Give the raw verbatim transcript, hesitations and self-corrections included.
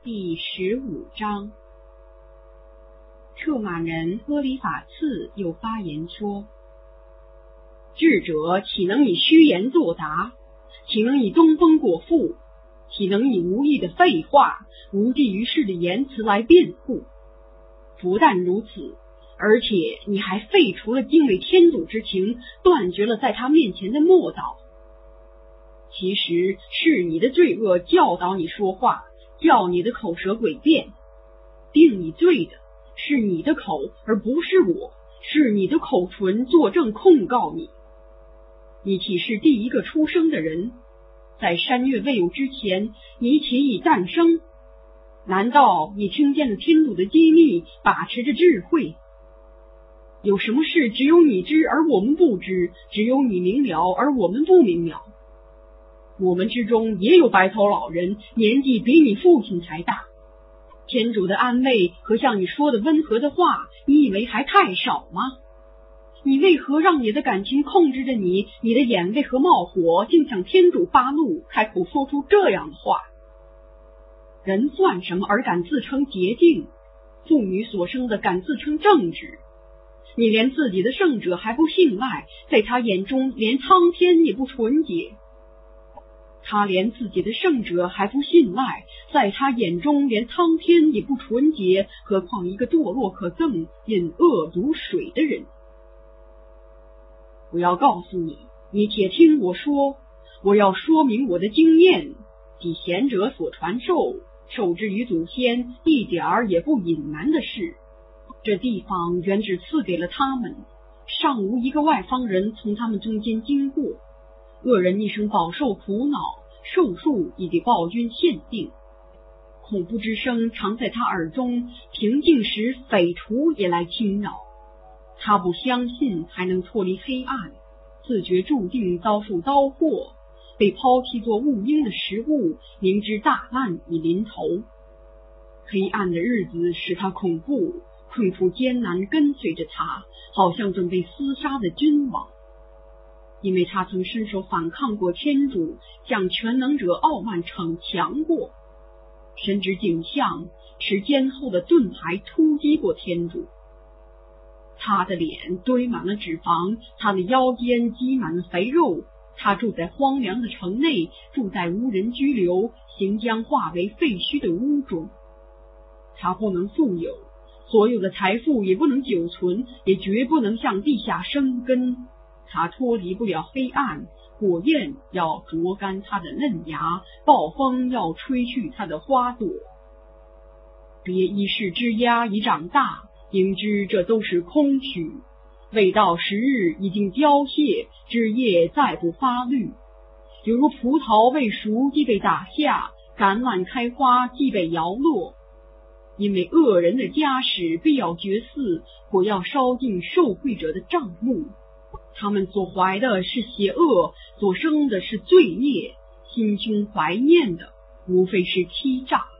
第十五章，策马人阿里法次又发言说：智者岂能以虚言作答？岂能以东风过腹？岂能以无益的废话、无济于事的言辞来辩护？不但如此，而且你还废除了敬畏天主之情，断绝了在他面前的默祷。其实是你的罪恶教导你说话，叫你的口舌诡辩。定你罪的是你的口，而不是我，是你的口唇作证控告你。你岂是第一个出生的人？在山岳未有之前，你岂已诞生？难道你听见了天主的机密，把持着智慧？有什么事只有你知而我们不知，只有你明了而我们不明了？我们之中也有白头老人，年纪比你父亲还大。天主的安慰和向你说的温和的话，你以为还太少吗？你为何让你的感情控制着你？你的眼为何冒火，竟向天主发怒，开口说出这样的话？人算什么而敢自称洁净？妇女所生的敢自称正直？你连自己的圣者还不信赖，在他眼中连苍天也不纯洁。他连自己的圣者还不信赖，在他眼中连苍天也不纯洁，何况一个堕落可憎、饮恶毒水的人？我要告诉你，你且听我说，我要说明我的经验及贤者所传授，受之于祖先，一点儿也不隐瞒的事。这地方原只赐给了他们，尚无一个外方人从他们中间经过。恶人一生饱受苦恼，寿数已给暴君限定。恐怖之声常在他耳中，平静时匪徒也来侵扰。他不相信还能脱离黑暗，自觉注定遭受刀祸，被抛弃作兀鹰的食物，明知大难已临头。黑暗的日子使他恐怖，困苦艰难跟随着他，好像准备厮杀的君王。因为他曾伸手反抗过天主，向全能者傲慢逞强过，神之景象持坚厚的盾牌突击过天主。他的脸堆满了脂肪，他的腰间积满了肥肉。他住在荒凉的城内，住在无人居留、行将化为废墟的屋中。他不能富有，所有的财富也不能久存，也绝不能向地下生根。他脱离不了黑暗，火焰要灼干他的嫩芽，暴风要吹去他的花朵。别一世之鸦已长大，应知这都是空虚。未到时日已经凋谢，枝叶再不发绿。犹如葡萄未熟即被打下，橄榄开花即被摇落。因为恶人的家史必要绝嗣，或要烧尽受贿者的账目。他们所怀的是邪恶，所生的是罪孽，心胸怀念的无非是欺诈。